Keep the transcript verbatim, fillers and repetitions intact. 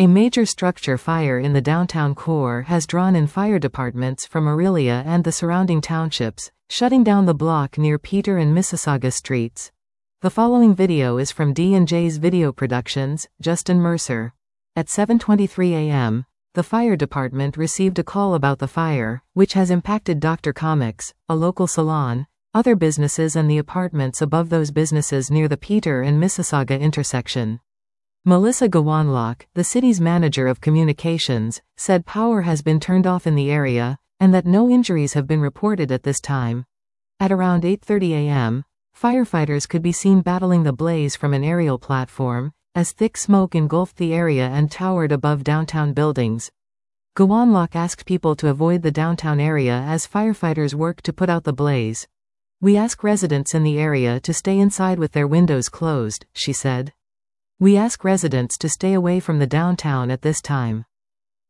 A major structure fire in the downtown core has drawn in fire departments from Orillia and the surrounding townships, shutting down the block near Peter and Mississauga streets. The following video is from D and J's Video Productions, Justin Mercer. At seven twenty-three a m, the fire department received a call about the fire, which has impacted Doctor Comics, a local salon, other businesses and the apartments above those businesses near the Peter and Mississauga intersection. Melissa Gawanlock, the city's manager of communications, said power has been turned off in the area, and that no injuries have been reported at this time. At around eight thirty a m, firefighters could be seen battling the blaze from an aerial platform, as thick smoke engulfed the area and towered above downtown buildings. Gawanlock asked people to avoid the downtown area as firefighters worked to put out the blaze. "We ask residents in the area to stay inside with their windows closed," she said. "We ask residents to stay away from the downtown at this time."